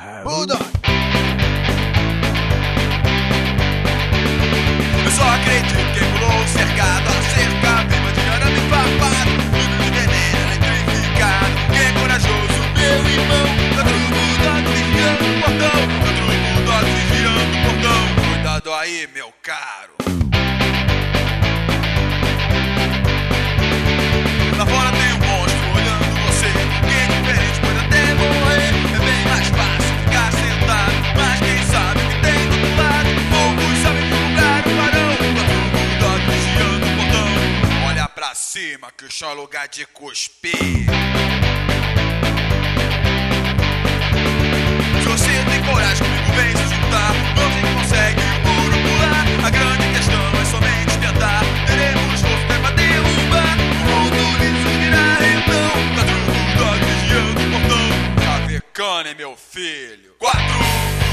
Bulldog. Eu só acredito que pulou cercado, a cerca viva de arame farpado, tudo de veneno eletrificado. Quem é corajoso, meu irmão? Outro bulldog vigiando o portão, outro bulldog vigiando o portão. Cuidado aí, meu caro. Lá fora tem um monstro olhando você. Quem é diferente pode até morrer. É bem mais fácil ficar sentado, mas quem sabe o que tem do outro lado? Poucos sabem divulgar o varão. Outro bulldog vigiando o portão. Olha pra cima que o chão é lugar de cuspir. Se você tem coragem comigo, vem se juntar. Não se consegue o muro pular. A grande questão é somente tentar. Teremos força até pra derrubar. O mundo liso virá então. Quatro bulldog vigiando o portão. Cavecane, meu filho. Quatro